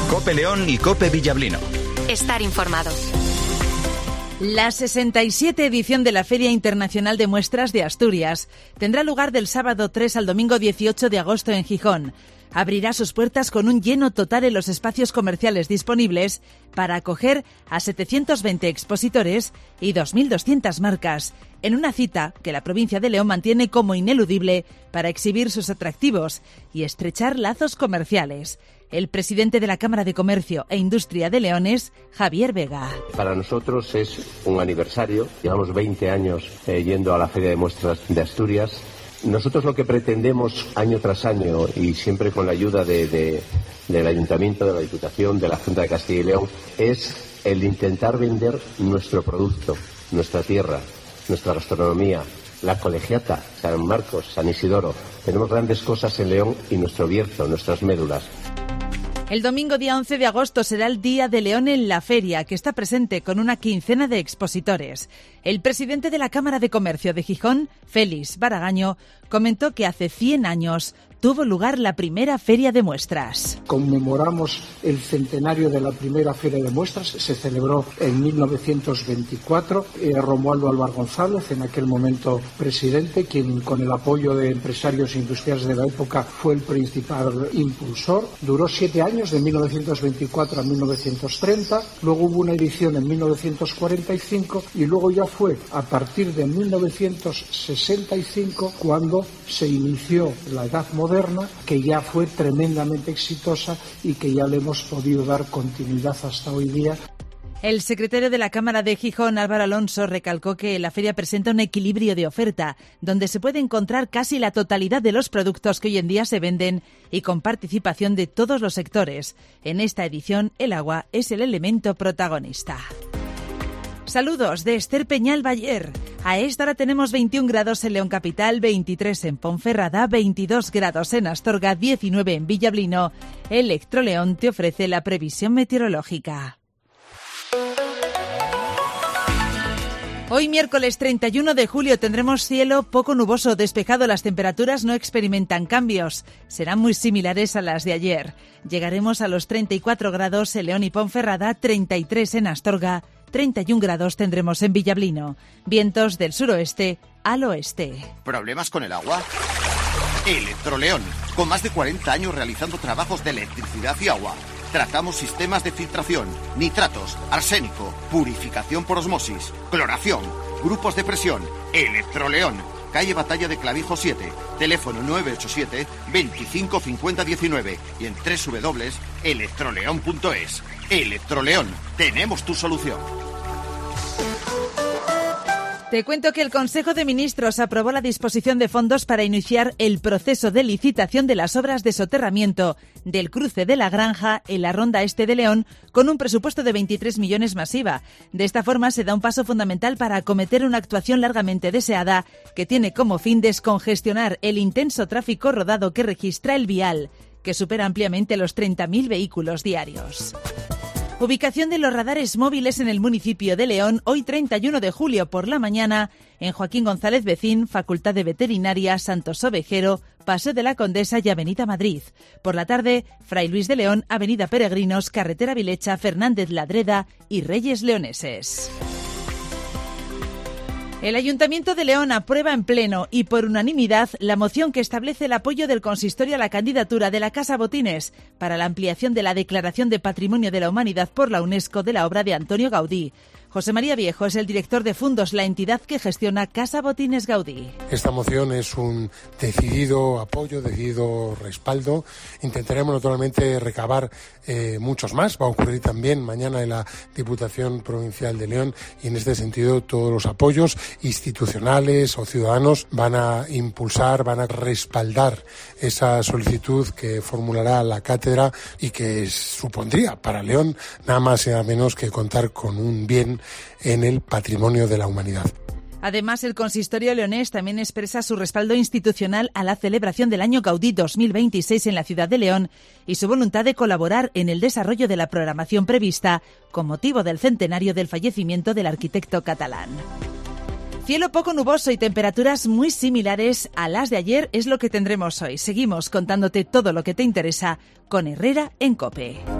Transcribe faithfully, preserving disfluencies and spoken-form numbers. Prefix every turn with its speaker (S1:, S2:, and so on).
S1: COPE León y COPE Villablino.
S2: Estar informado.
S3: La sesenta y siete edición de la Feria Internacional de Muestras de Asturias tendrá lugar del sábado tres al domingo dieciocho de agosto en Gijón. Abrirá sus puertas con un lleno total en los espacios comerciales disponibles para acoger a setecientos veinte expositores y dos mil doscientas marcas, en una cita que la provincia de León mantiene como ineludible para exhibir sus atractivos y estrechar lazos comerciales. El presidente de la Cámara de Comercio e Industria de León es Javier Vega.
S4: Para nosotros es un aniversario, llevamos veinte años eh, yendo a la Feria de Muestras de Asturias. Nosotros lo que pretendemos año tras año y siempre con la ayuda de, de, del Ayuntamiento, de la Diputación, de la Junta de Castilla y León, es el intentar vender nuestro producto, nuestra tierra, nuestra gastronomía, la colegiata, San Marcos, San Isidoro. Tenemos grandes cosas en León y nuestro Bierzo, nuestras médulas.
S3: El domingo día once de agosto será el Día de León en la feria, que está presente con una quincena de expositores. El presidente de la Cámara de Comercio de Gijón, Félix Baragaño, comentó que hace cien años tuvo lugar la primera feria de muestras.
S5: Conmemoramos el centenario de la primera feria de muestras, se celebró en mil novecientos veinticuatro. Eh, Romualdo Álvar González, en aquel momento presidente, quien con el apoyo de empresarios industriales de la época fue el principal impulsor. Duró siete años, de mil novecientos veinticuatro a mil novecientos treinta. Luego hubo una edición en mil novecientos cuarenta y cinco y luego ya fue a partir de mil novecientos sesenta y cinco cuando se inició la Edad Moderna, que ya fue tremendamente exitosa y que ya le hemos podido dar continuidad hasta hoy día.
S3: El secretario de la Cámara de Gijón, Álvaro Alonso, recalcó que la feria presenta un equilibrio de oferta, donde se puede encontrar casi la totalidad de los productos que hoy en día se venden y con participación de todos los sectores. En esta edición, el agua es el elemento protagonista. Saludos de Esther Peñal Bayer. A esta hora tenemos veintiún grados en León Capital, veintitrés en Ponferrada, veintidós grados en Astorga, diecinueve en Villablino. Electroleón te ofrece la previsión meteorológica. Hoy miércoles treinta y uno de julio tendremos cielo poco nuboso, despejado. Las temperaturas no experimentan cambios. Serán muy similares a las de ayer. Llegaremos a los treinta y cuatro grados en León y Ponferrada, treinta y tres en Astorga, treinta y un grados tendremos en Villablino. Vientos del suroeste al oeste.
S6: ¿Problemas con el agua? Electroleón, con más de cuarenta años realizando trabajos de electricidad y agua. Tratamos sistemas de filtración, nitratos, arsénico, purificación por osmosis, cloración, grupos de presión. Electroleón, calle Batalla de Clavijo siete, teléfono nueve ocho siete, veinticinco cincuenta diecinueve y en doble u doble u doble u punto electroleón punto es. Electroleón, tenemos tu solución.
S3: Te cuento que el Consejo de Ministros aprobó la disposición de fondos para iniciar el proceso de licitación de las obras de soterramiento del cruce de la Granja en la Ronda Este de León con un presupuesto de veintitrés millones más I V A. De esta forma se da un paso fundamental para acometer una actuación largamente deseada que tiene como fin descongestionar el intenso tráfico rodado que registra el vial, que supera ampliamente los treinta mil vehículos diarios. Ubicación de los radares móviles en el municipio de León, hoy treinta y uno de julio por la mañana, en Joaquín González Becín, Facultad de Veterinaria, Santos Ovejero, Paseo de la Condesa y Avenida Madrid. Por la tarde, Fray Luis de León, Avenida Peregrinos, Carretera Vilecha, Fernández Ladreda y Reyes Leoneses. El Ayuntamiento de León aprueba en pleno y por unanimidad la moción que establece el apoyo del consistorio a la candidatura de la Casa Botines para la ampliación de la Declaración de Patrimonio de la Humanidad por la UNESCO de la obra de Antonio Gaudí. José María Viejo es el director de Fundos, la entidad que gestiona Casa Botines Gaudí.
S7: Esta moción es un decidido apoyo, decidido respaldo. Intentaremos naturalmente recabar eh, muchos más. Va a ocurrir también mañana en la Diputación Provincial de León y en este sentido todos los apoyos institucionales o ciudadanos van a impulsar, van a respaldar esa solicitud que formulará la cátedra y que supondría para León nada más y nada menos que contar con un bien en el patrimonio de la humanidad.
S3: Además, el consistorio leonés también expresa su respaldo institucional a la celebración del Año Gaudí dos mil veintiséis en la ciudad de León y su voluntad de colaborar en el desarrollo de la programación prevista con motivo del centenario del fallecimiento del arquitecto catalán. Cielo poco nuboso y temperaturas muy similares a las de ayer es lo que tendremos hoy. Seguimos contándote todo lo que te interesa con Herrera en COPE.